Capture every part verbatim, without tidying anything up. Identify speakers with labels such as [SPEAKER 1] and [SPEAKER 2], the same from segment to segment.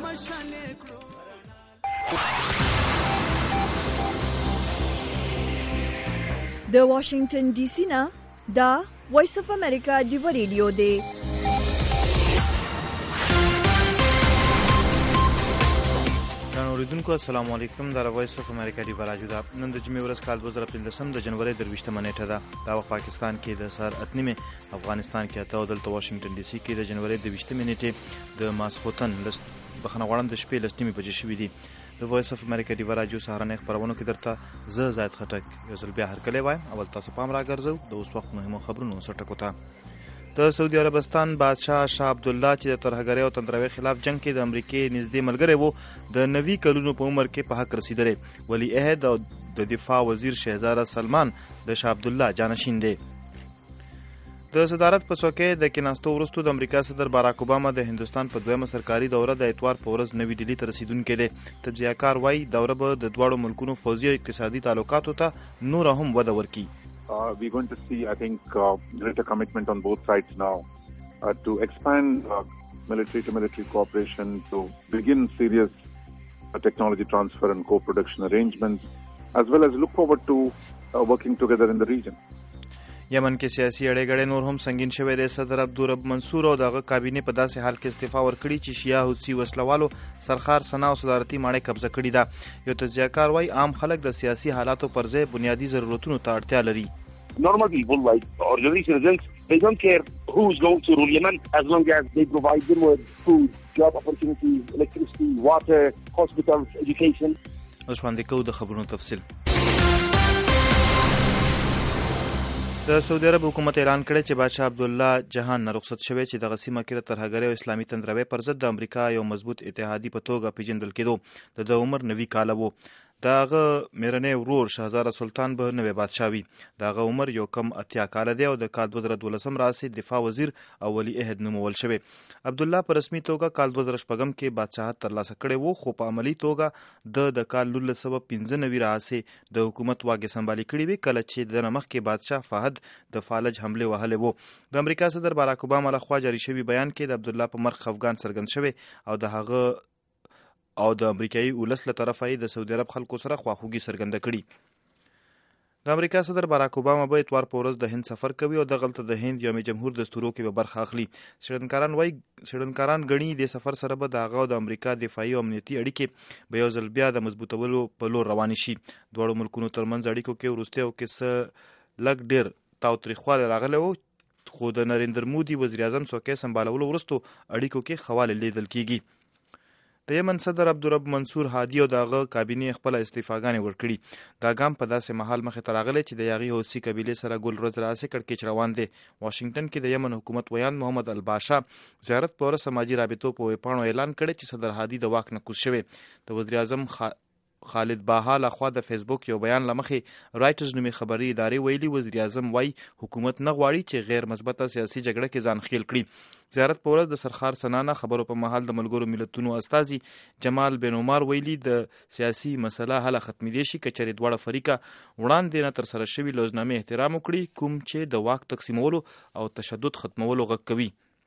[SPEAKER 1] د واشنگټن ډي سي نه دا وایس اف امریکا دی ریډیو دی.
[SPEAKER 2] اوریدونکو السلام علیکم. دا وایس اف امریکا دی راډیو دا نن د جمعې ورځ کال دوه زره پنځه د جنوري درویشتمه نیټه ده. دا وخت پاکستان کې د سهار اته نیمه، افغانستان کې اته او دلته واشنگټن ډي سي کې د جنوري درویشتمه نیټه د ماسخوتن لس بخنه غوړم د شپې لس نیمه بجې شوې دي. د وایس اف امریکا دی راډیو سهارنه خبرونه کې درته زه زاید خټک یو ځل بیا هرکلی وایم. اول تاسو پام راګرځو د اوس وخت مهمو خبرونو سره ټکوته. د سعودي عربستان بادشاه شاه عبد الله چې د ترهګرۍ او تندروي خلاف جنگ کې د امریکای نږدې ملګری وو، د نوي کلونو په عمر کې په حق رسیدلی. ولی عہد او د دفاع وزیر شهزاده سلمان د شاه عبد الله جانشین دی. د صدارت په څوکۍ د کېناستو وروسته د امریکا صدر باراک اوباما د هندوستان په دویمه سرکاري دوره د اتوار په ورځ نوي ډیلي ته رسیدونکی دی. تجزیه‌کار وایي دوره به د دواړو ملکونو فوځي او اقتصادي تعلقاتو ته نور هم وده ورکړي.
[SPEAKER 3] Uh, we're going to see, I think, uh, greater commitment on both sides now uh, to expand uh, military-to-military cooperation, to begin serious uh, technology transfer and co-production arrangements, as well as look forward to uh, working together in the region.
[SPEAKER 2] یمن کې سیاسي اړیګړې نور هم سنگین شوې دي. صدر عبدالرب منصور او دغه کابینه په داسې حال کې استعفا ورکړي چې شیعه حوثي وسلوالو سرخار سنا او صدارتي ماڼۍ قبضه کړې ده. یو تجزیه‌کار وایي عام خلک د سیاسي حالاتو پر ځای بنیادی ضرورتونو ته اړتیا لري.
[SPEAKER 4] Normal people like ordinary citizens, they don't care who's going to rule Yemen as long as they provide them with food, job opportunities, electricity, water, hospitals, education.
[SPEAKER 2] اوس وړاندې کوو د خبرونو تفصیل. د سعودي عرب حکومت اعلان کړی چې بادشاه عبدالله جهان نه رخصت شوی چې دغه سیمه کې د ترهګرۍ او اسلامي تندروي پر ضد د امریکا یو مضبوط اتحادي په توګه پیژندل کېدو. د عمر نوي کاله وو. دغه میرنی ورور شهزاده سلطان به نوی بادشاه وي. دغه عمر یو کم اتیا کاله دی او د کال دوه زره دولسم راهیسې دفاع وزیر او ولی عهد نومول شوی. عبدالله په رسمي توګه کال دوه زره شپږم کې بادشاهت ترلاسه کړی وو، خو په عملي توګه د د کال نولس سوه پنځه نوي راهیسې د حکومت واګې سمبالي کړې وي، کله چې د مخکې بادشاه فهد د فالج حمله وهلې وو. د امریکا صدر باراک اوباما لخوا جاری شوی بیان کې د عبدالله په مرګ خفګان څرګند شوی او د هغه او د امریکایي ولس له طرفه یې د سعودي عرب خلکو سره خواخوږي څرګنده کړي. د امریکا صدر باراک اوباما به اتوار په ورځ د هند سفر کوي او دغلته د هند یوم جمهور دستورو کې به برخه اخلي. څېړنکاران وایي څېړنکاران ګڼي د سفر سره به د هغه او د امریکا دفاعي او امنیتي اړیکې به یو ځل بیا د مضبوطولو په لور روانې شي. دواړو ملکونو ترمنځ اړیکو کې وروستیو کې څه لږ ډېر تاوتریخوالی راغلی و، خو د نریندر مودي وزیر اعظم څوکۍ سمبالولو وروستو اړیکو کې ښه والی لیدل کېږي. د یمن صدر عبدالرب منصور هادي او دغه کابینې خپله استعفاګانې ورکړي. دا ګام په داسې مهال مخې ته راغلی چې د یاغي حوثي قبیلې سره ګل ورځ راسې کړکېچ روان دی. واشنګټن کې د یمن حکومت ویان محمد الباشا زیارت په ورځ سماجي رابطو په ویبپاڼو اعلان کړی چې صدر هادي د واک نه کوز شوی. د وزیر اعظم خ... خالد باها لخوا د فیسبوک یو بیان لمخې رایټرز نومي خبري ادارې ویلي وزیر اعظم وایي حکومت نه غواړي چې غیر مثبته سیاسي جګړه کې ځان خېل کړي. زیارت په ورځ د سرخار سنانه خبرو په مهال د ملګرو ملتونو استازي جمال بن عمر ویلي د سیاسي مسله حل ختمېدای شي که چېرې دواړه فریقه وړاندې نه ترسره شوي لوزنامې احترام وکړي، کوم چې د واک تقسیمولو او تشدد ختمولو غږ کوي.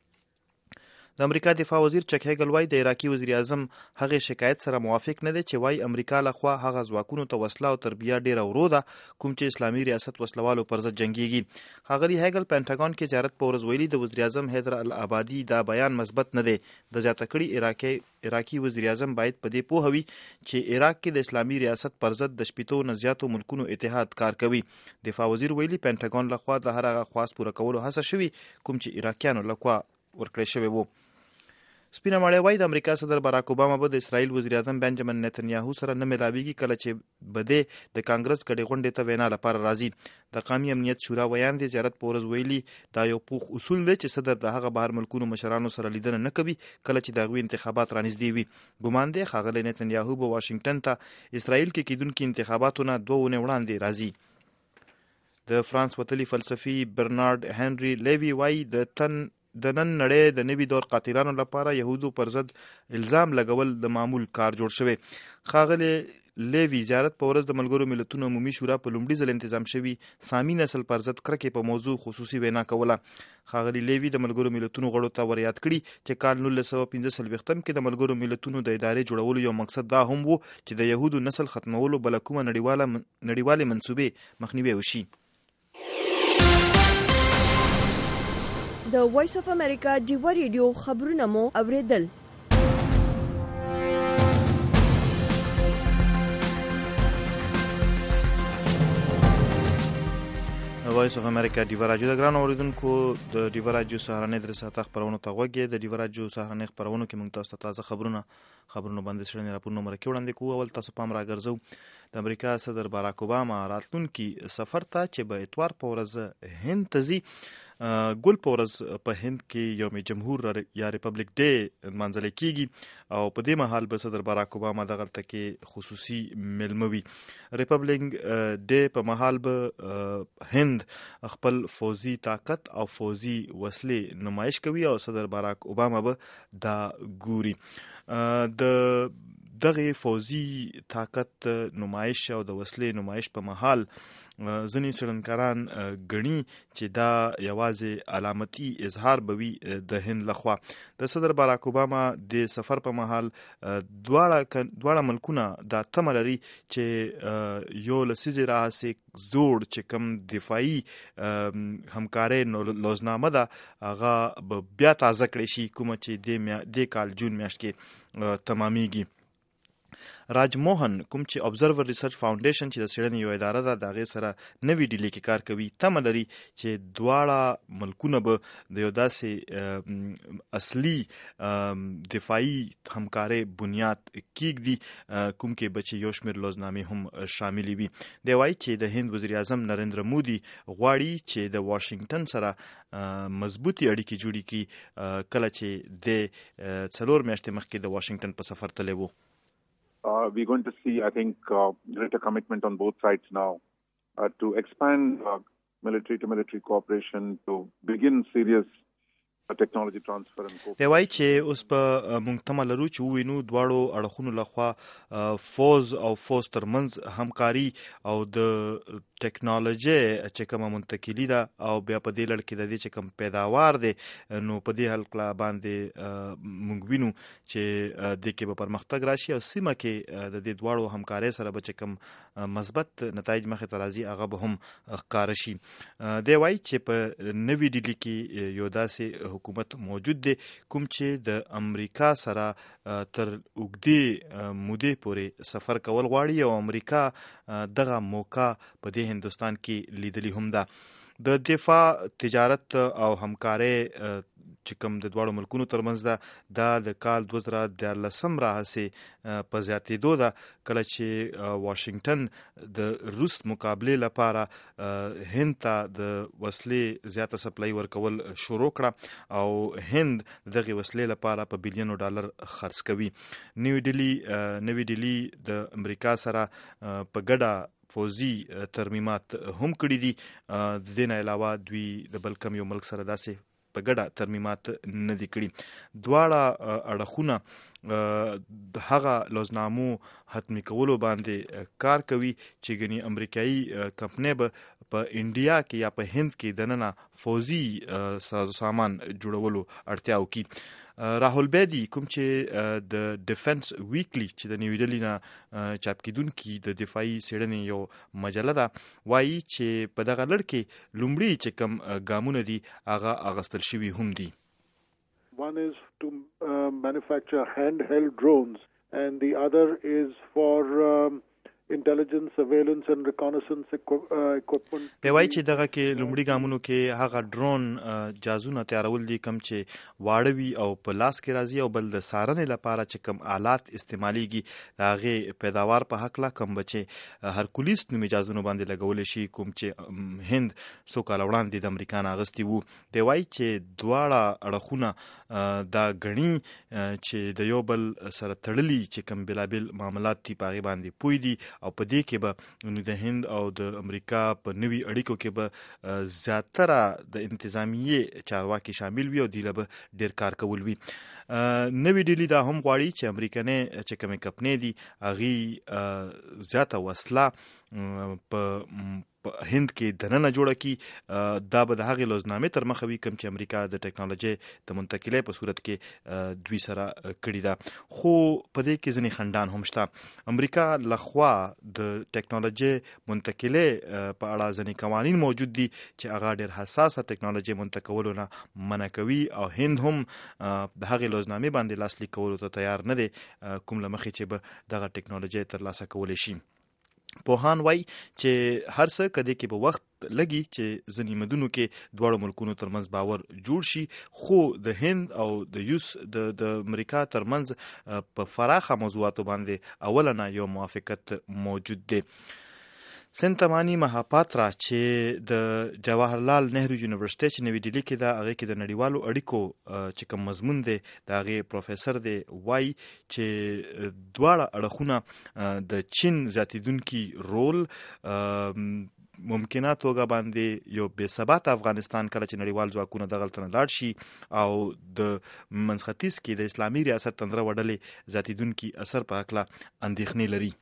[SPEAKER 2] د امریکا دفاع وزیر چک هیګل وایي د عراقي وزیر اعظم هغه شکایت سره موافق نه دی چې وایي امریکا لخوا هغه ځواکونو ته وسله او تربیه ډیره ورو ده کوم چې اسلامي ریاست وسلوالو پر ضد جنګیږي. ښاغلي هیګل پینټاګون کې زیارت په ورځ ویلي د وزیر اعظم حیدر العبادي دا بیان مثبت نه دی. د زیاته کړي عراقي عراقي وزیر اعظم باید په دې پوه وي چې عراق کې د اسلامي ریاست پر ضد د شپېتو نه زیاتو ملکونو اتحاد کار کوي. دفاع وزیر ویلي پینټاګون لخوا د هر هغه خواست پوره کولو هڅه شوي کوم چې عراقیانو لخوا ورکړی شوی وو. سپینه ماړی وایي د امریکا صدر باراک اوباما به د اسرائیل وزیر اعظم بنجامین نتنیاهو سره نه ملاویږي کله چې به د د کانګرس ګډې غونډې ته وینا لپاره راځي. د قومي امنیت شورا ویان دی زیارت په ورځ ویلي دا یو پوخ اصول دی چې صدر د هغه بهر ملکونو مشرانو سره لیدنه نه کوي کله چې د هغوی انتخابات رانږدې وي. ګمان دی ښاغلی نتنیاهو به واشنګټن ته اسرائیل کې کیدونکي انتخاباتو نه دوه اونۍ وړاندې راځي. د فرانس وتلي فلسفي برنارد هنري لیوي وایي د تن د نن نړۍ د نوي دور قاتلانو لپاره یهودو پر ضد الزام لګول د معمول کار جوړ شوی. ښاغلی لیوی زیارت په ورځ د ملګرو ملتونو عمومي شورا په لومړي ځل تنظیم شوي سامي نسل پر ضد کرکې په موضوع خصوصي وینا کوله. ښاغلي لیوی د ملګرو ملتونو غړو ته ور یاد کړي چې کال نولس سوه پنځه څلوېښتم کې د ملګرو ملتونو د ادارې جوړولو یو مقصد دا هم و چې د یهودو نسل ختمولو بله کومه نړیوالې منصوبې مخنیوی وشي.
[SPEAKER 1] د وایس اف امریکا ډیوا ریډیو خبرونه مو اوریدل.
[SPEAKER 2] وایس اف امریکا ډیوا راډیو د ګران اوریدونکو د ډیوا راډیو سهارنۍ درې ساعته خپرونو ته غوږ یې. د ډیوا راډیو سهارنۍ خپرونو کې موږ تاسو ته تازه خبرونه خبرونه باندې څېړنې راپورونه مرکې وړاندې کوو. اول تاسو پام راګرځو د امریکا صدر باراک اوباما راتلونکي سفر ته چې به اتوار په ورځ هند ته ځي. ګل په ورځ په هند کې یوم جمهور یا ریپبلیک ډے نمانځل کیږي او په دې مهال به صدر باراک اوباما دغلته کې خصوصي میلمه وي. ریپبلیک ډے په مهال به هند خپل فوزي طاقت او فوزي وسلې نمایش کوي او صدر باراک اوباما به دا ګوري. د دغه فوزي طاقت نمایش او د وسلې نمایش په مهال ځینې څېړنکاران ګڼي چې دا یوازې علامتي اظهار به وي د هند لخوا. د صدر باراک اوباما د سفر په مهال دواړه دواړه ملکونه دا تمه لري چې یو لسیزې راهیسې زوړ چې کوم دفاعي همکارۍ لوزنامه ده هغه به بیا تازه کړی شي کومه چې دې کال جون میاشت کې تمامیږي. راج موهن کوم چې ابزرور ریسرچ فاونډیشن چې د څېړنې یو اداره ده د هغې سره نوې ډیلې کې کار کوي تمه لري چې دواړه ملکونه به د یو داسې اصلي دفاعي همکارۍ بنیاد کیږدي کوم کې به چې یو شمېر لوزنامې هم شاملې وي. دی وایي چې د هند وزیر اعظم نریندر مودي غواړي چې د واشنګټن سره مضبوطې اړیکې جوړې کړي کله چې د څلور میاشتې مخکې د واشنګټن په سفر تللی و.
[SPEAKER 3] Uh, we're going to see, I think, uh, greater commitment on both sides now uh, to expand uh, military-to-military cooperation, to begin serious technology transfer and cooperation.
[SPEAKER 2] دی وایي چې اوس په موږ تمه لرو چې ووینو دواړو اړخونو لخوا فوز او فوز ترمنځ همکاري او د ټیکنالوژي چې کومه منتقلي ده او بیا په دې لړ کې د دې چې کوم پیداوار دی نو په دې حلقه باندې موږ وینو چې دې کې به پرمختګ راشي او سیمه کې د دې دواړو همکارۍ سره به چې کوم مثبت نتایج مخې ته راځي هغه به هم ښکاره شي. دی وایي چې په نوې ډیلي کې یو داسې حکومت موجود دی کوم چې د امریکا سره تر اوږدې مودې پورې سفر کول غواړي او امریکا دغه موقع په دې هندوستان کې لیدلی هم ده. د دفاع تجارت او همکارۍ چې کوم د دواړو ملکونو ترمنځ ده دا د کال دوه زره دیارلسم راهیسې په زیاتېدو ده کله چې واشنګټن د روس مقابلې لپاره هند ته د وسلې زیاته سپلای ورکول شروع کړه او هند دغه وسلې لپاره په بیلیونو ډالر خرڅ کوي. نیو ډیلی نوې ډیلی د امریکا سره په ګډه فوزي ترمیمات هم کړي دي. د دې نه علاوه دوی د بل کوم یو ملک سره داسې په ګډه ترمیمات نه دي کړي. دواړه اړخونه د هغه لوزنامو حتمي کولو باندې کار کوي چې ګنې امریکایي کمپنۍ به په انډیا کې یا په هند کې دننه فوزي ساز سامان جوړولو اړتیا وکړي. راهول بیدی کوم چې د ډیفنس ویکلی چې د نیو ډیلی نه چاپ کیدونکي د دفاعي څېړنې یو مجله ده وایي چې په دغه لړ کې لومړي چې کوم ګامونه دي هغه اغستل شوي هم دي.
[SPEAKER 5] One is to uh, manufacture handheld drones and the other is for um, intelligence, surveillance and reconnaissance equipment.
[SPEAKER 2] دی وایي چې دغه کې لومړي ګامونو کې هغه ډرون جازونه تیارول دي کوم چې واړه وي او په لاس کې راځي او بل د څارنې لپاره چې کوم آلات استعمالیږي د هغې پیداوار په هکله کوم به چې هرکولیس نومې جازونو باندې لګولی شي کوم چې هند څو کاله وړاندې د امریکا نه اغوستي وو. دی وایي چې دواړه اړخونه دا ګڼي چې د یو بل سره تړلي چې کوم بېلابېل معاملات دي په هغې باندې پوه دي او په دې کې به د هند او د امریکا په نوي اړیکو کې به زیاتره د انتظامیه چارواکي شامل وي او دوی له به ډېر کار کول وي. نوې ډیلي دا هم غواړي چې امریکنۍ چې کومې کمپنۍ دي هغې زیاته وسله په په هند کې دننه جوړه کی. دا به د هغې لوزنامې تر مخه وي کوم چې امریکا د ټیکنالوژي د منتقلۍ په صورت کې دوی سره کړي ده. خو په دې کې ځینې خنډان هم شته. امریکا لخوا د ټیکنالوژي منتقلۍ په اړه ځینې قوانین موجود دي چې هغه ډېر حساسه ټیکنالوژي منتقلولو نه منع کوي او هند هم د هغې لوزنامې باندې لاسلیک کولو ته تیار نه دی کوم له مخې چې به دغه ټیکنالوژي ترلاسه کولی شي. پوهان وایي چې هر څه کدی کې په وخت لګي چې ځینې مدونو کې دواړو ملکونو ترمنځ باور جوړ شي، خو د هند او د یوس د د امریکا ترمنځ په فراخه موضوعاتو باندې اولنه یو موافقت موجود دی. سنتمانی مهاپاترا چې د جواهرلال نهرو یونیورسيټي چې نوې ډیلي کې ده هغه کې د نړیوالو اړیکو چې کوم مضمون دی د هغې پروفیسر دی وایي چې دواړه اړخونه د چین زیاتېدونکي رول ممکنه توګه باندې یو بې ثباته افغانستان کله چې نړیوال ځواکونه دغلته نه لاړ شي او د منځ ختیځ کې د اسلامي ریاست تندره وډلې زیاتېدونکي اثر په هکله اندېښنې لري.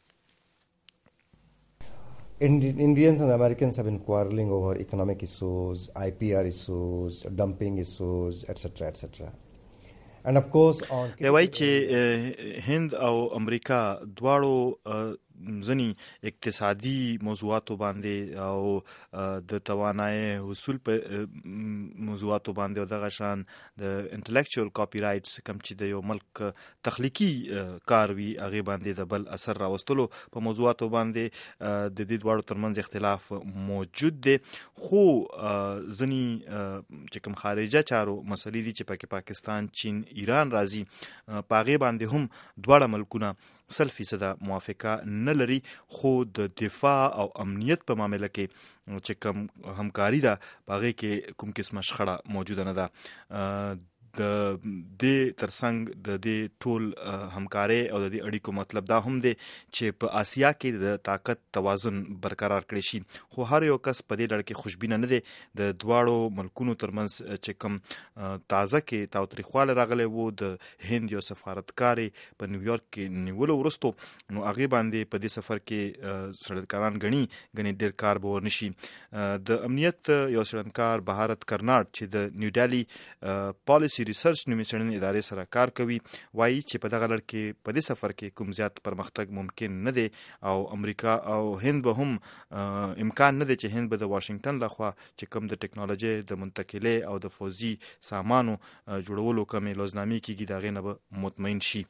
[SPEAKER 6] Indians and Americans have been quarreling over economic issues, I P R issues, dumping issues, et cetera, et cetera. And of course, on
[SPEAKER 2] دی وایي چې هند او امریکا دواړو ځینې اقتصادي موضوعاتو باندې او د توانایي حصول په موضوعاتو باندې او دغه شان د انټلیکچوال کاپی رایټس کوم چې د یو ملک تخلیقي کار وي هغې باندې د بل اثر راوستلو په موضوعاتو باندې د دې دواړو ترمنځ اختلاف موجود دی. خو ځینې چې کوم خارجه چارو مسلې دي چې پکې پاکستان، چین، ایران راځي په هغې باندې هم دواړه ملکونه سل فیصده موافقه نه لري، خو د دفاع او امنیت په معامله کې چې کوم همکاري ده په هغې کې کوم قسمه شخړه موجوده نه ده. د دې ترڅنګ د دې ټول همکارۍ او د دې اړیکو مطلب دا هم دی چې په آسیا کې د طاقت توازن برقرار کړی شي. خو هر یو کس په دې لړ کې خوشبینه نه دی. د دواړو ملکونو ترمنځ چې کوم تازه کې تاوتریخوالی راغلی و د هند یو سفارتکارې په نیویارک کې نیولو وروستو، نو هغې باندې په دې سفر کې څېړنکاران ګڼي ګڼې ډېر کار به ورنشي. د امنیت یو څېړنکار بهارت کرناټ چې د نیو ډیلي پالیسي ریسرچ نومي څېړنې ادارې سره کار کوي وایي چې په دغه لړ کې په دې سفر کې کوم زیات پرمختګ ممکن نه دی او امریکا او هند به هم امکان نه دی چې هند به د واشنګټن لخوا چې کوم د ټیکنالوژي د منتقلۍ او د فوزي سامانو جوړولو کومې لوزنامې کېږي د هغې نه به مطمئن شي.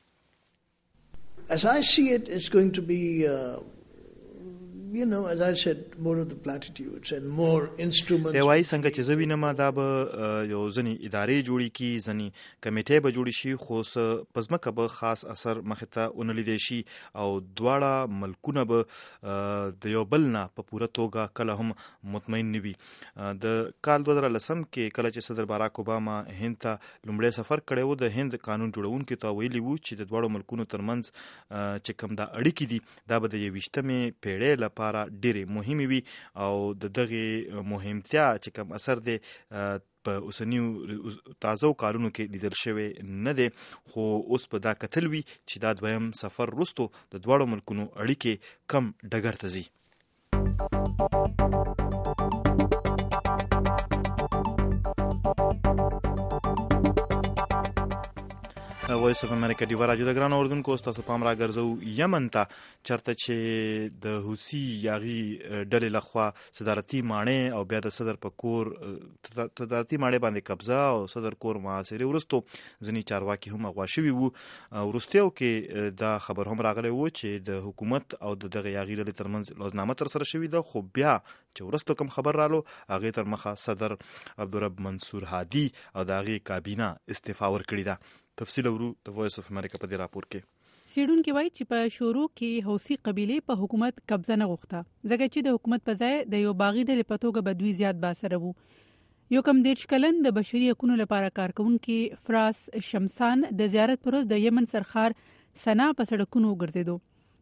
[SPEAKER 7] As I see it, it's going to be uh... you know, as I said, more of the platitudes and more instruments.
[SPEAKER 2] دی وایي څنګه چې زه وینم دا به یو ځینې ادارې جوړې کړي، ځینې کمیټې به جوړې شي، خو څه په ځمکه به خاص اثر مخې ته ونه لیدی شي او دواړه ملکونه به د یو بل نه په پوره توګه کله هم مطمئن نه وي. د کال دوه زره لسم کې کله چې صدر باراک اوباما هند ته لومړی سفر کړی و، د هند قانون جوړونکو ته ویلي وو چې د دواړو ملکونو ترمنځ چې کوم دا اړیکې دي دا به د یویشتمې پیړۍ لپاره ډېرې مهمې وي او د دغې مهمتیا چې کوم اثر دی په اوسنیو تازه کارونو کې لیدل شوی نه دی. خو اوس په دا کتل وي چې دا دویم سفر وروستو د دواړو ملکونو اړیکې کم ډګر ته ځي. وایس اف امریکا ډیوه راډیو د ګرانو اردوونکو ستاسو پام راګرځو یمن ته، چېرته چې د حوثي یاغي ډلې لخوا صدارتي ماڼۍ او بیا د صدر په کور صدارتي ماڼۍ باندې قبضه او صدر کور محاصرې وروستو ځینې چارواکي هم اغوا شوي وو. وروستیو کې دا خبر هم راغلی و چې د حکومت او د دغه یاغي ډلې ترمنځ لوزنامه ترسره شوې ده، خو بیا چې وروستو کوم خبر رالو هغې تر مخه صدر عبدالرب منصور هادي او د هغې کابینه استعفا ورکړې ده. تفصیل اورو د وایس اف امریکا په دې راپور کې.
[SPEAKER 8] څېړونکي وایي چې په شروع کې حوثي قبیلې په حکومت قبضه نه غوښته، ځکه چې د حکومت په ځای د یو باغي ډلې په توګه به دوی زیات باثره وو. یو کم دېرش کلن د بشري حقونو لپاره کارکوونکي فراس شمسان د زیارت پر ورځ د یمن سرخار سنا په سړکونو وګرځېدو.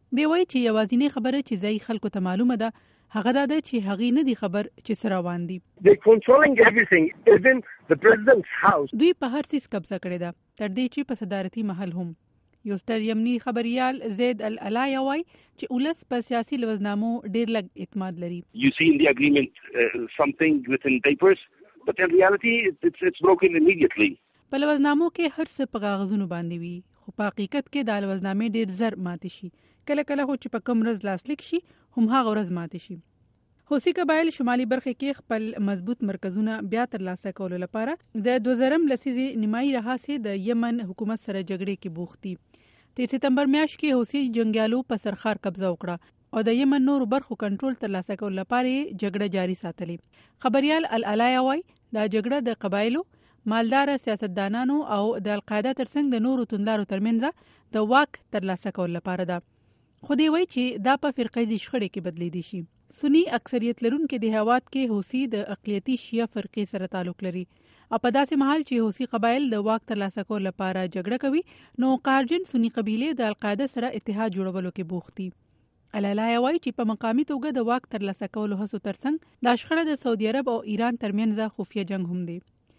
[SPEAKER 8] دی وایي چې یوازینۍ خبره چې ځای خلکو ته معلومه ده هغه دا ده چې هغې نه دي خبر چې څه روان دي.
[SPEAKER 4] They're controlling everything, even the president's house.
[SPEAKER 8] دوی په هر څیز قبضه کړې ده تر دې چې په صدارتي محل هم. یو ستر یمني خبريال زید العلائی وایي چې ولس په سیاسي لوزنامو ډېر لږ اعتماد لري.
[SPEAKER 4] You see in the agreement uh, something within papers, but in reality it's, it's broken immediately.
[SPEAKER 8] په لوزنامو کې هر څه په کاغذونو باندې وي خو په حقیقت کې دا لوزنامې ډېر زر ماتې شي. کله کله خو چې په کوم ورځ لاسلیک شي هم هغه ورځ ماتې شي. حوثي قبایل شمالي برخې کې خپل مضبوط مرکزونه بیا ترلاسه کولو لپاره د دوه زرم لسیزې نیمایي راهیسې د یمن حکومت سره جګړې کې بوخت دي. تیر سپتمبر میاشت کې حوثي جنگیالو په سرخار قبضه وکړه او د یمن نورو برخو کنټرول ترلاسه کولو لپاره جګړه جاري ساتلې. خبريال العلائی وایي دا جګړه د قبایلو، مالدار سیاستدانانو او د القاعده ترڅنګ د نورو توندلارو ترمنځ د واک ترلاسه کولو لپاره ده. خو دی وایي چې دا په فرقیزي شخړې کې بدلیدي شي. سنی اکثریت لرونکو د هواد کې حوثي د اقلیتي شیعه فرقې سره تعلق لري او په داسې محل چې حوثي قبایل د واک ترلاسه کولو لپاره جګړه کوي نو قارجن سنی قبیله د القاعده سره اتحاد جوړولو کې بوخت دي. العلائی وایي چې په مقامي توګه د واک ترلاسه کولو هڅو ترڅنګ دا شخړه د سعودي عرب او ایران ترمنځ خفیه جنگ هم دی.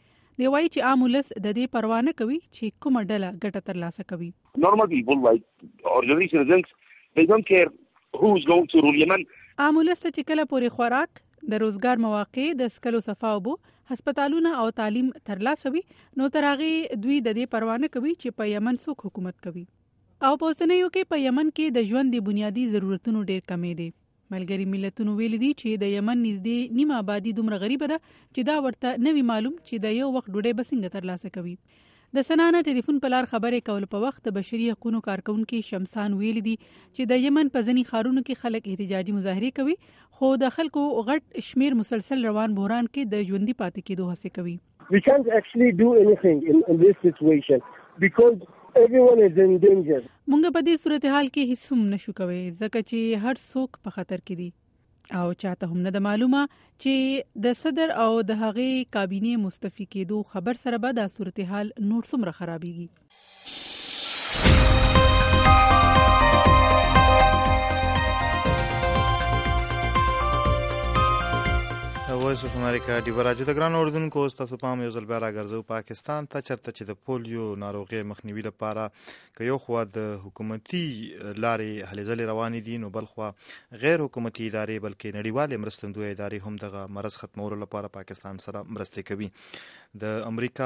[SPEAKER 8] دی وایي چې عام ولس د دې پروا نه کوي چې کومه ډله ګټه ترلاسه کوي.
[SPEAKER 4] Normal people like ordinary citizens, they don't care who's going to rule Yemen.
[SPEAKER 8] عام ولس ته چې کله پورې خوراک، د روزګار مواقع، د سکلو صفا اوبو، هسپتالونه او تعلیم ترلاسه وي نو تر هغې دوی د دې پروا نه کوي چې په یمن څوک حکومت کوي. او په اوسنیو کې په یمن کې د ژوند د بنیادي ضرورتونو ډېر کمې دي. ملګري ملتونو ویلي دي چې د یمن نږدې نیمه آبادي دومره غریبه ده چې دا ورته نه وي معلوم چې د یو وخت ډوډۍ به څنګه ترلاسه کوي. د سنانه ټلیفون په لار خبرې کول په وخت د بشري حقوقو کارکونکو شمسان ویلي دي چې د یمن په ځینې ښارونو کې خلک احتجاجي مظاهرې کوي خو د خلکو غټ شمیر مسلسل روان بحران کې د ژوندۍ پاتې کېدو هڅه کوي.
[SPEAKER 9] We can't actually do anything in, in this situation because everyone is in danger.
[SPEAKER 8] موږ په دې صورتحال کې هیڅ هم نشو کوي ځکه چې هر څوک په خطر کې دي او چاته هم نه د معلومه چې د صدر او د هغې کابینې مستعفي کېدو خبر سره به دا صورتحال نور څومره خرابېږي.
[SPEAKER 2] وایس اف امریکا ډیوه راجو د ګران اردوونکو تاسو پام یو ځل بیا راګرځو پاکستان ته چرته چې د پولیو ناروغۍ مخنیوي لپاره که یو خوا د حکومتي لارې هلې ځلې روانې دي نو بل خوا غیر حکومتي ادارې بلکې نړیوالې مرستندویه ادارې هم دغه مرض ختمولو لپاره پاکستان سره مرستې کوي. د امریکا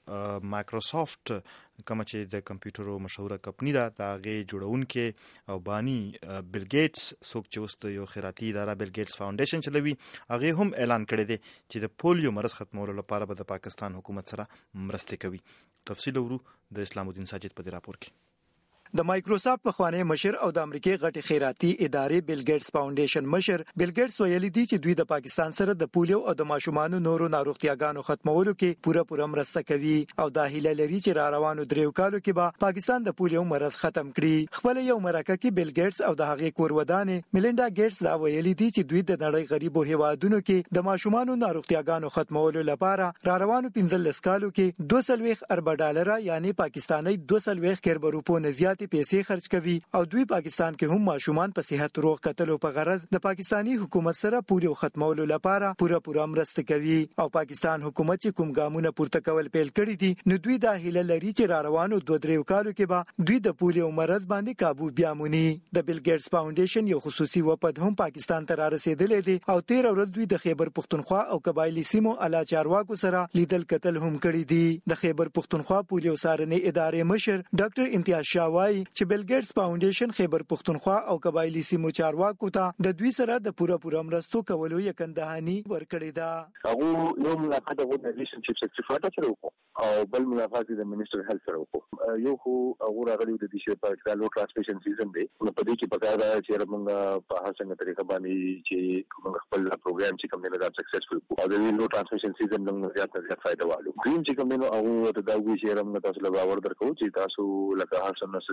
[SPEAKER 2] مایکروسافت کومه چې د کمپیوټرو مشهوره کمپنی ده د هغې جوړونکی او بانی بیل ګیټس څوک چې اوس د یو خیراتي اداره بیل ګیټس فاونډیشن چلوي هغې هم اعلان کړی دی چې د پولیو مرض ختمولو لپاره به د پاکستان حکومت سره مرستې کوي. تفصیل ورو د اسلام الدین ساجد په دې راپور کې.
[SPEAKER 10] د مایکروسافت پخوانی مشر او د امریکای غټي خیراتي ادارې بیل ګیټس فاونډیشن مشر بیل ګیټس ویلي دی چې دوی د پاکستان سره د پولیو او د ماشومانو نورو ناروغتیاګانو ختمولو کې پوره پوره مرسته کوي او د هیله لري چې را روانو دریو کالو کې به پاکستان د پولیو مرض ختم کړي. خپل یو مرکه کې بیل ګیټس او د هغې کورودانې میلینډا ګیټس دا ویلي دی چې دوی د نړۍ غریبو هیوادونو کې د ماشومانو ناروغتیاګانو ختمولو لپاره را روانو پنځلس کالو کې دوه سلويخ ارب ډالر یعنی پاکستاني دوه سلويخ کروڑ روپو نه زیات پیسې خرج کوي او دوی پاکستان کې هم ماشومان په صحت روغ کتلو په غرض د پاکستانی حکومت سره پولیو ختمولو لپاره پوره پوره مرسته کوي او پاکستان حکومت چې کوم ګامونه پورته کول پیل کړی دي نو دوی دا هیله لري چې را روانو دوه دریو کالو کې به دوی د پولیو مرض باندې काबू بیا مونی. د بیل ګیټس فاونډیشن یو خصوصي وپد هم پاکستان ته را رسیدلې دي او تیر ورځ دوی د خیبر پختونخوا او قبایلی سیمو اعلی چارواکو سره لیدل کتل هم کړی دي. د خیبر پختونخوا پولیو سارنې ادارې مشر ډاکټر امتیاز شاه وايي چې بیل ګیټس فاونډیشن خیبر پختونخوا او قبایلی سیمو چارواکو ته د دوی سره د پوره پوره مرستو کولو یقیندهاني ورکړی دا.
[SPEAKER 11] هغه یو ملاقات د ریلیشن شپ سیکریټری سره وکړو او بل ملاقات د منیسټر هیلث سره وکړو. یو خو هغه راغلی د دې شی په کالو ترانسمیشن سیزن دی نو په دې کې پکاره دا چې موږ په هر څنګه طریقه باندې چې موږ خپل پروګرام چې کوم نه دا سکسسفل او د لو ترانسمیشن سیزن موږ زیات زیات فائدہ والو. ګرین چې کوم نو هغه ته دا وی چې موږ تاسو له باور درکو چې تاسو لکه هر څنګه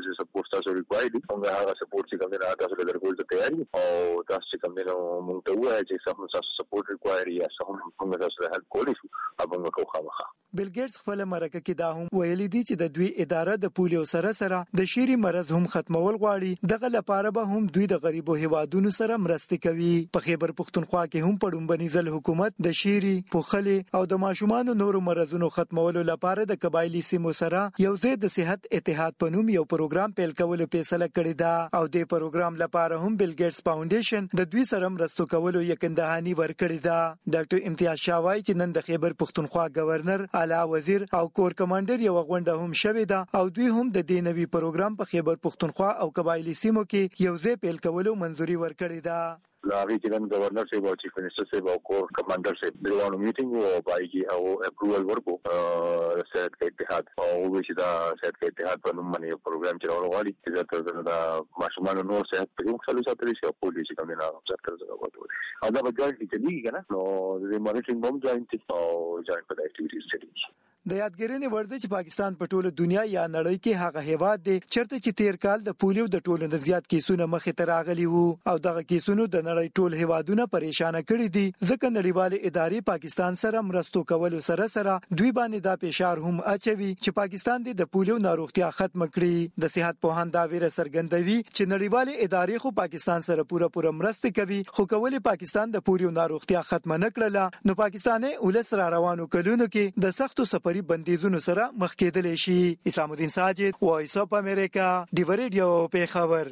[SPEAKER 11] چې سپورټ تاسو ریکوایرډ دي موږ هغه سپورټ چې کوم نه تاسو له درکول ته تیار یو او تاسو چې کوم نه موږ ته وایي چې تاسو سپورټ ریکوایرډ یا څنګه موږ تاسو هلپ کولی شو هغه موږ کوو.
[SPEAKER 10] بیل ګیټس خپل مرکه کې دا هم ویلي دي چې د دوی اداره د پولیو سره سره د شيري مرض هم ختمول غواړي. دغه لپاره به هم دوی د غریبو هیوادونو سره مرسته کوي. په خیبر پختونخوا کې هم پړومبني ځل حکومت د شيري، پوخلي او د ماشومان نورو مرزونو ختمولو لپاره د قبایلی سیمو سره یو ځای د صحت اتحاد په نوم یو پروګرام پیل کولو فیصله کړې ده او د پروګرام لپاره هم بیل ګیټس فاونډیشن د دوی سره مرستو کولو یقیندهاني ورکړې ده. ډاکټر امتیاز شاوای چې نن د خیبر پختونخوا گورنر اعلی وزیر او کور کمانډر یو غونډه هم شوې ده او دوی هم د دې نوي پروګرام په خیبر پختونخوا او قبایلی سیمو کې یو ځای پیل کولو منځوري ورکړې ده.
[SPEAKER 11] لاغي چې نن گورنر صاحب او چیف منسٹر صاحب او کور کمانډر صاحب دغه میټینګ او پایږي او اپروول ورکو صحت کې اتحاد او چې دا صحت کې اتحاد په نوم باندې پروګرام چلول غواړي چې دا ماشومان نو صحت په یو څلو ساتل شي او پولیس کوم نه څرته څنګه وته دا به ګټي چې دی کنه نو د مانیټرینګ بم جوائنټ او جوائنټ په اکټیویټیز سټډي.
[SPEAKER 10] د یادګرنې ورده چې پاکستان په ټوله دنیا یا نړۍ کې هغه هیواد دی چرته چې تیر کال د پولیو د ټولو نه زیات کیسونه مخې ته راغلي وو او دغه کیسونو د نړۍ ټول هیوادونه پریشان کړي دي. ځکه نړیوال ادارې پاکستان سره مرستو کولو سره سره دوی باندې دا فشار هم اچوي چې پاکستان د پولیو ناروغتیا ختم کړي. د صحت پوهان دا ویره څرګندوي چې نړیوال ادارې خو پاکستان سره پوره پوره مرسته کوي خو کولې پاکستان د پولیو ناروغتیا ختم نه کړله نو پاکستان ولس را روانو کلونو کې د سختو سفري بندیزونو سره مخ کېدلی شي. اسلام الدین ساجد، وایس اف امریکا، ډیو ریډیو پیښور.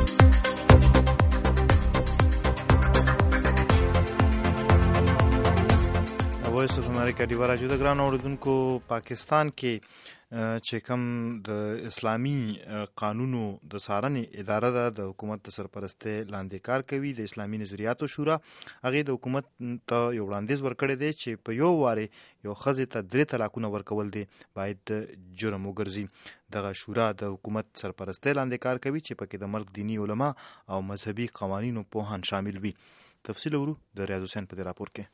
[SPEAKER 2] وایس اف امریکا ډیو راجو د ګران اوردونکو پاکستان کې چې کوم د اسلامي قانونو د څارنې اداره ده د حکومت د سرپرستی لاندې کار کوي. د اسلامي نظریاتو شورا هغه د حکومت ته یو وړاندیز ورکړی دی چې په یو واره یو ښځې ته درې طلاقونه ورکول دي باید جرم وګرځي. دغه شورا د حکومت سرپرستی لاندې کار کوي چې پکې د ملک دینی علما او مذهبي قوانینو پوهان شامل وي. تفصیل ورو د ریاض حسین په دې راپور کې.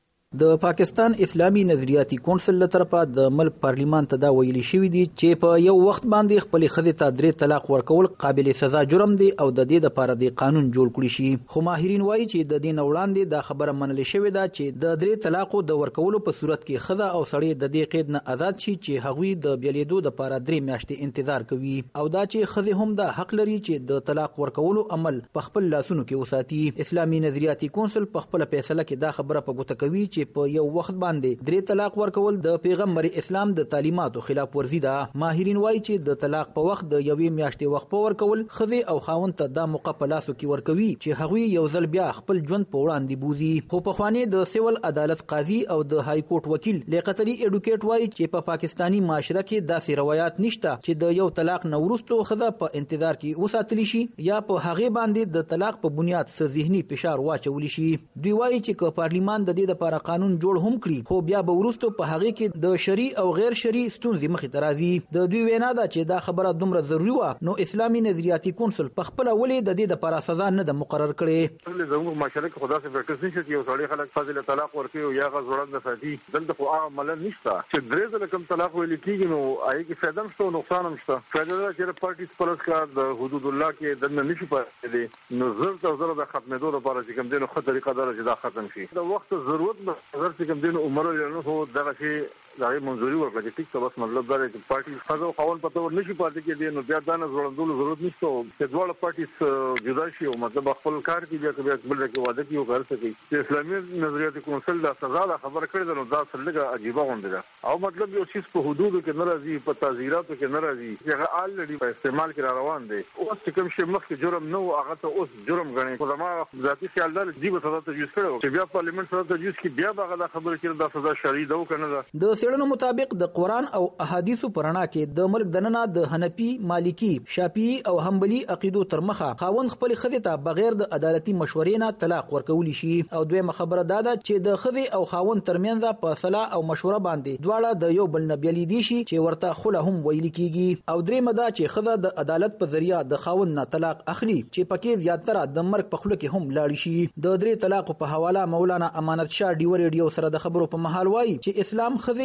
[SPEAKER 12] د پاکستان اسلامي نظریاتي کونسل له طرفه د ملک پارلیمان ته دا ویلي شوی دی چې په یو وخت باندې خپل ښځې ته درې طلاق ورکول قابل سزا جرم دی او د دې لپاره د قانون جوړ کړی شي. خو ماهرین وایي چې د دې وړاندې دا خبره منل شوې ده چې د درې طلاقو د ورکولو په صورت کې ښځه او سړی د دې قید نه آزاد شي چې هغوی د بیلیدو لپاره درې میاشتې انتظار کوي او دا چې ښځې هم دا حق لري چې د طلاق ورکولو عمل په خپل لاسونو کې وساتي. اسلامي نظریاتي کونسل په خپل فیصله کې دا خبره په ګوته کوي چې په یو وخت باندې درې طلاق ورکول د پیغمبر اسلام د تعلیماتو خلاف ورزي ده. ماهرین وایي چې د طلاق په وخت د یوې میاشتې وخت په ورکول ښځې او خاوند ته دا موقع په لاسو کې ورکوي چې هغوی یو ځل بیا خپل ژوند په وړاندې بوزي. خو پخوانی د سیول عدالت قاضي او د های کورټ وکیل لیاقت علي اډوکیټ وایي چې په پاکستانی معاشره کې داسې روایت نشته چې د یو طلاق نه وروسته ښځه په انتظار کې وساتلی شي یا په هغې باندې د طلاق په بنیاد څه ذهني فشار واچولی شي. دوی وایي چې که پارلیمان د دې لپاره قانون جوړ هم کړي خو بیا به وروسته په هغې کې د شرعي او غیر شرعي ستونزې مخې ته راځي. د دوی وینا ده چې دا خبره دومره ضروري وه نو اسلامي نظریاتي کونسل په خپله ولې د دې دپاره سزا نه ده مقرر کړې.
[SPEAKER 3] زموږ معاشره کې خو داسې فیکټرز نشته چې یو سړی خلک ښځې له طلاق ورکوي او یا هغه ځوړنده ساتي. دلته خو هغه عملا نشته چې درې ځله کوم طلاق ویل کېږي نو هغې کې فایده هم شته او نقصان هم شته. فایده دا چې پارټي پلس کار د حدود الله کې دننه نشي پاتې نو زر تر زره د ختمېدو لپاره چې کوم دی نو ښه طریقه ده چې دا ختم شي. د وخت ضرورت نه نظر چې کوم دی نو عمر نو خو دغه شی دغه منځوري ورکړه چې ټیک څه بس مطلب دا دی چې پارټي ښځه او خاوند په تور نشي پاتې کېدی نو بیا دا نه ځوړندولو ضرورت نشته چې دواړه پارټي جدا شي او مطلب خپل کار کې بیا بیا بل کې واده کوي او کار کوي. چې اسلامي نظریاتي کونسل دا سزا دا خبره کړې ده نو دا څلګه عجیبه غونډه ده او مطلب یو چیز په حدودو کې نه راځي په تعزیراتو کې نه راځي چې هغه الریډي په استعمال کې را روان دي. اوس چې کوم شی مخکې جرم نه و هغه ته اوس جرم غني. خو زما ذاتي خیال دا دی چې سزا تجویز کړو چې بیا پارلیمنت سزا تجویز کې بیا هغه دا خبره کړي دا سزا شرعي ده او کنه ده.
[SPEAKER 12] د سیړنو مطابق د قرآن او احادیثو پرانا کې د ملک دننه د حنفي، مالکی، شافعي او حنبلي عقیدو تر مخه خاوند خپل ښځې ته بغیر د عدالتي مشورې نه طلاق ورکولی شي. او دویمه خبره دا ده چې د ښځې او خاوند ترمنځ په صلاح او مشوره باندې دواړه د یو بل نه بیلیدي شي چې ورته خله هم ویل کیږي. او دریمه دا چې ښځه د عدالت په ذریعہ د خاوند نه طلاق اخلي چې پکې زیاتره د مرګ په خوله کې هم لاړ شي. د درې طلاق په حواله مولانا امانت شاه ډیو ریډیو سره د خبرو په محل وایي چې اسلام ښځې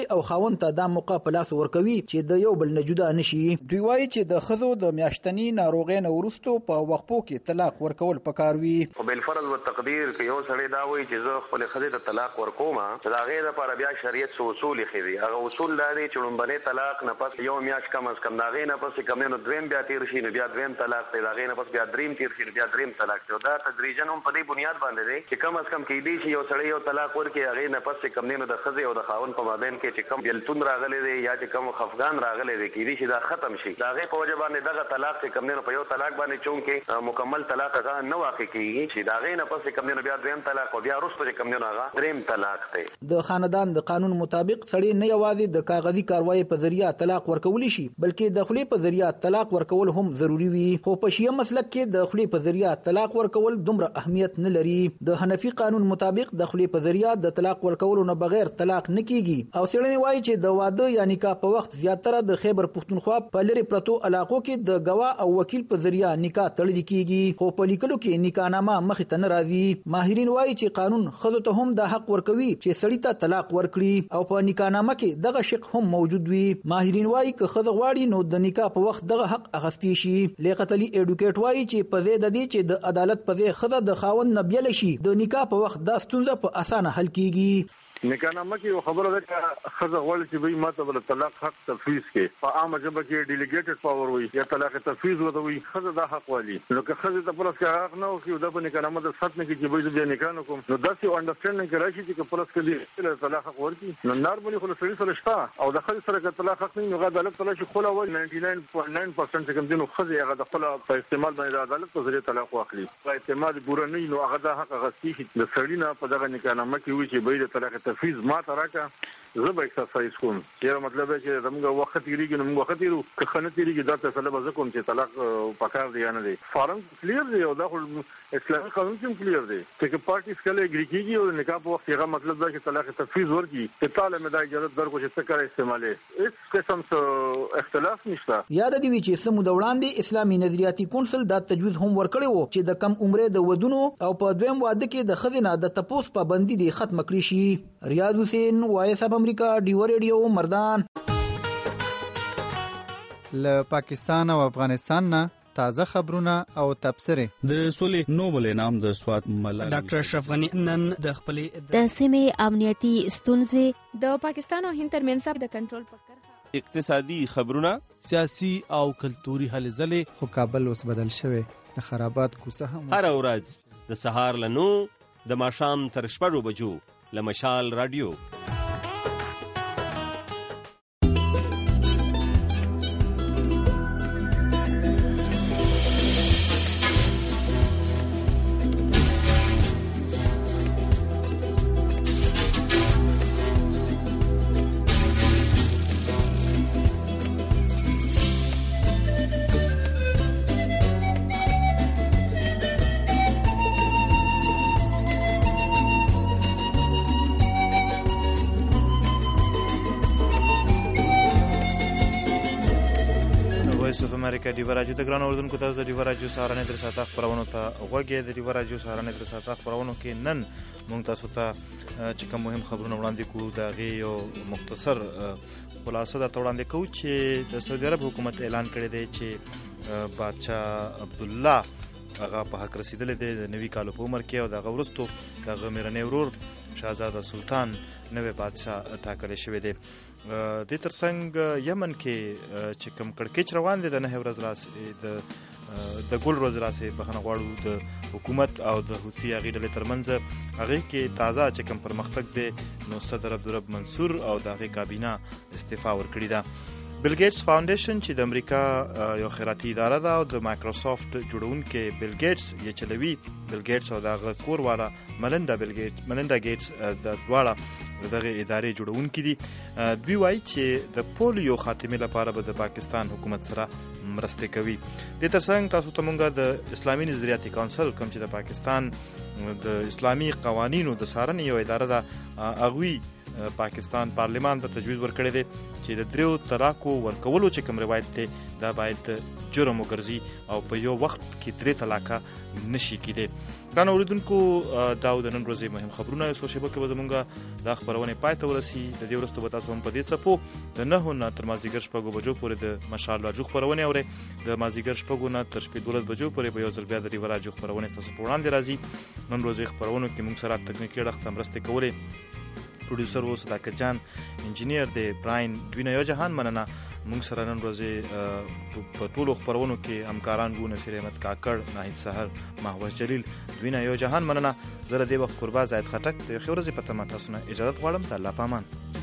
[SPEAKER 12] او خاوند ته دا موقع په لاس ورکوي چې د یو بل نه جدا نشي. دوی وایي چې د ښځو د میاشتني ناروغۍ نه وروسته په وقفو کې طلاق ورکول پکار وي.
[SPEAKER 13] او بالفرض والتقدیر کې یو سړی دا وایي چې زه خپل ښځې ته طلاق ورکوم، دا غیر لپاره بیا شریعت څه اصول یې خېدي. هغه اصول دا دي چې لومبنی طلاق نه پس یو میاشت کم از کم دا غي نه پس کم نه دویم بیا تیر شي، نو بیا دویم طلاق دی، دا غي نه پس بیا دریم تیر شي، بیا دریم طلاق دی. دا تدریجا هم په دې بنیاد باندې دی چې کم از کم کې دی چې یو سړی یو طلاق ورکړي، هغه نه پس کم نه د ښځې او د خاوند په مابین کې چې کم بیلتون راغلی دی یا چې کم خفقان راغلی دی کې دی چې دا ختم شي. دا غي په وجه باندې دغه طلاق چې کم نه په یو طلاق باندې چون کې مکمل طلاق هغه نه واقع کیږي چې دا غي نه پس کم نه بیا دریم طلاق او بیا وروسته کم نه هغه دریم طلاق دی.
[SPEAKER 12] د خاندان د قانون مطابق سړی نه یوازې د کاغذي کاروایی په ذریعہ طلاق ورکول شي بلکې د خولې په ذریعہ طلاق ورکول هم ضروری وي. خو په شیعه مسلک کې د خولې په ذریعہ طلاق ورکول دومره اهمیت نه لري. د حنفي قانون مطابق د خولې په ذریعہ د طلاق ورکول نه بغیر طلاق نه کیږي او څېړنې وایي چې د واده یا نکاح په وخت زیاتره د خیبر پښتونخوا په لری پرتو علاقو کې د گواه او وکیل په ذریعہ نکاح تړل کیږي، خو په لیکلو کې نکاحنامه مخې ته نه راځي. ماهرین وایي چې قانون ښځو ته هم د حق ورکوي چې سړی ته طلاق ورکړي او په نکاحنامه کې دغه شق هم موجود وي. ماهرین وایي که ښځه غواړي نو د نکاح په وخت دغه حق اخیستی شي. لیاقت علي ایډوکیټ وایي چې په ځای د دې چې د عدالت په ځای ښځه د خاوند نه بیل شي، د نکاح په وخت دا ستونزه په اسانه حل کیږي.
[SPEAKER 14] نکاحنامه کې یو خبره ده چې ښځه غواړي چې وایي ماته بل طلاق حق تفویض کې په عامه ژبه کې ډیلیګیټډ پاور وي یا طلاق تفویض وته وي، ښځه دا حق والی. نو که ښځه ته پلس کې حق نه وکړي دا په نکاحنامه د سات نه کې چې وایي د نکاح نه کوم، نو داسې یو انډرسټینډینګ راشي چې پلس کې د طلاق حق ورکړي. نو نارملي خو سړي سره شته او د ښځې سره که طلاق حق نه وي نو عدالت ته شي خو لا وایي ناینټي ناین پوینټ ناین پرسنټ چې کوم دي نو ښځې هغه د خپل په استعمال باندې د عدالت په ذریعه طلاق واخلي. په اعتماد پوره نه نو هغه د حق غوښتي شي د سړي نه په دغه نکاحنامه کې وي چې وایي د طلاق تفویض ما ته زه به اکسرسایز کوم. یاره مطلب چې زموږ وخت تیریږي نو موږ وخت تیرو که ښه نه تیریږي دا فیصله به زه کوم چې طلاق پکار دی یا نه دی. فارم کلیر دی او دا خو اسلامي قانون کې هم کلیر دی چې پارټیز کله اګری کیږي او نکاح په وخت هغه مطلب دا چې طلاق تفویض ورکړي چې تعالی مې دا اجازه درکو چې څه کار استعمالې هیڅ قسم څه اختلاف نشته.
[SPEAKER 12] یاد دی چې سمو د وړاندې اسلامي نظریاتي کونسل دا تجویز هم ورکړی وو چې د کم عمره د ودونو او په دویم واده کې د ښځې نه د تپوس پابندي دی ختم کړی شي. ریاض حسین وایس اف امریکا ډیو ریډیو مردان.
[SPEAKER 15] له پاکستان او افغانستان نه تازه خبرونه او تبصره.
[SPEAKER 16] د سولې نوبل انعام د سوات ملالۍ ډاکټر اشرف غنی نن د خپل
[SPEAKER 17] د سیمې امنیتي ستونزې د پاکستان او هند ترمنځ د کنټرول فکر
[SPEAKER 18] اقتصادي خبرونه
[SPEAKER 19] سیاسي او کلتوري هلې ځلې.
[SPEAKER 15] خو کابل اوس بدل شوی د خرابات کوڅه هم
[SPEAKER 18] هر ورځ د سهار له نو د ماښام تر شپږو بجو له مشال رادیو.
[SPEAKER 2] امریکا دی ورجو د ګران اردن کو تاسو د ورجو سهارنه در ساته خبرونه ته وګورئ. د ورجو سهارنه در ساته خبرونه کې نن موږ تاسو ته چې کوم مهم خبرونه وړاندې کوو دا غي یو مختصر خلاصه درته وړاندې کوو چې د سعودي عرب حکومت اعلان کړی دی چې بادشاہ عبد الله هغه په حق رسیدل دی د نوي کال په عمر کې او د غورستو د غمیرنې ورور شاهزاده سلطان نوې بادشاہ ټاکل شوی دی. د ترڅنګ یمن کې چې کوم کړکېچ روان دي د نه ورځ راسي د د ګل ورځ راسي بخنه غواړو د حکومت او د حوثي هغې ډلې ترمنځ هغې کې تازه چې کوم پرمختګ دی نو صدر عبدالرب منصور او د هغې کابینه استعفا ورکړې ده. بیل ګیټس فاونډیشن چې د امریکا یو خیراتي اداره ده او د مایکروسافت جوړونکی بیل ګیټس یې چلوي. بیل ګیټس او د هغه کور والا ملنډا بیل ګیټس ملنډا ګیټس د دواړه دغه ادارې جوړونکي دي. دوی وایي چې د پولیو خاتمې لپاره به د پاکستان حکومت سره مرستې کوي. د ترڅنګ تاسو ته مونږ د اسلامي نظریاتي کونسل کوم چې د پاکستان د اسلامي قوانینو د څارنې یو اداره ده هغوی پاکستان پارلیمان په تجویز ورکړی دی چې د دریو طلاقو ورکولو چې کوم روایت دی دا باید جرم وګرځي او په یو وخت کې درې طلاقه نشي کېدی. ګرانو اورېدونکو دا د نن ورځې مهم خبرونه یو څو شیبه کې به زمونږ دا خپرونې پای ته ورسي. د دې وروسته به تاسو هم په دې څپو د نهو نه تر مازدیګر شپږو بجو پورې د مشال راډیو خپرونې اورئ. د مازدیګر شپږو نه تر شپې دولس بجو پورې به یو ځل بیا د ریوا راډیو خپرونې ستاسو په وړاندې راځي. نن ورځې خپرونو کې موږ سره تکنیکي اړخ ته مرستې کولې. پروډوسر و صداقت جان، انجینیر دی براین. دوی نه یو جهان مننه. موږ سره نن ورځې په ټولو خپرونو کې همکاران وو، نصیر احمد کاکړ، ناهید سحر، محوش جلیل. دوی نه یو جهان مننه. زه د دې وخت قربا زاید خټک د یو ښې ورځې په تمه تاسو نه اجازت غواړم. د الله په امان.